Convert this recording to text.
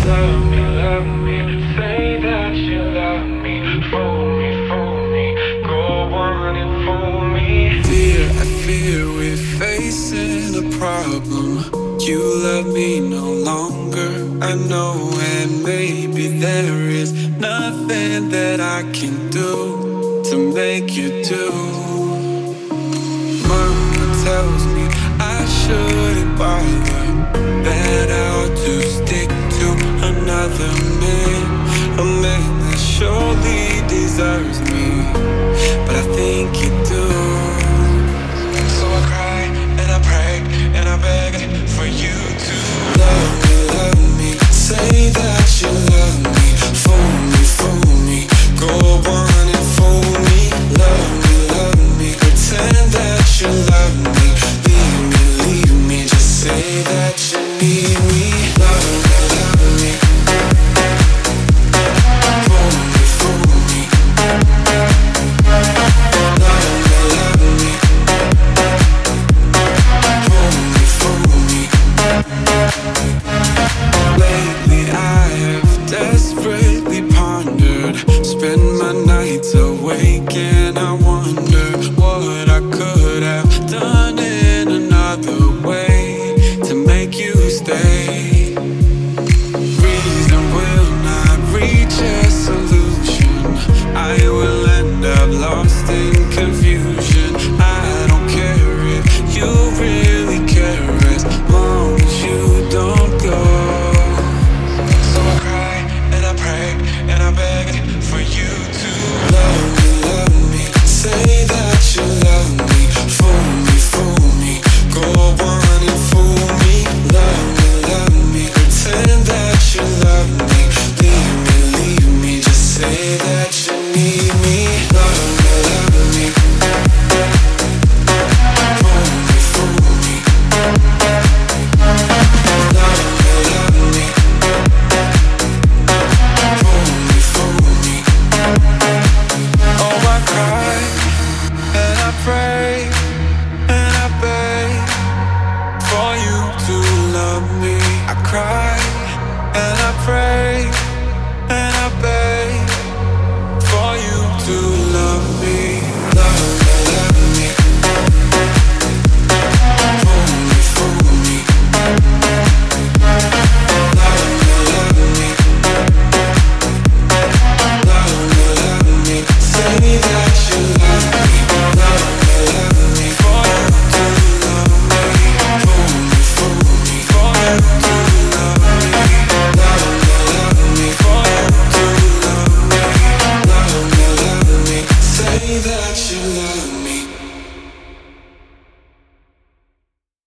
love me, say that you love me, fool me, go on and fool me. I fear we're facing a problem. You love me no longer, I know, and maybe there is nothing that I can do to make you do. Mama tells me I shouldn't bother, that I ought to stick to another man, a man that surely deserves me.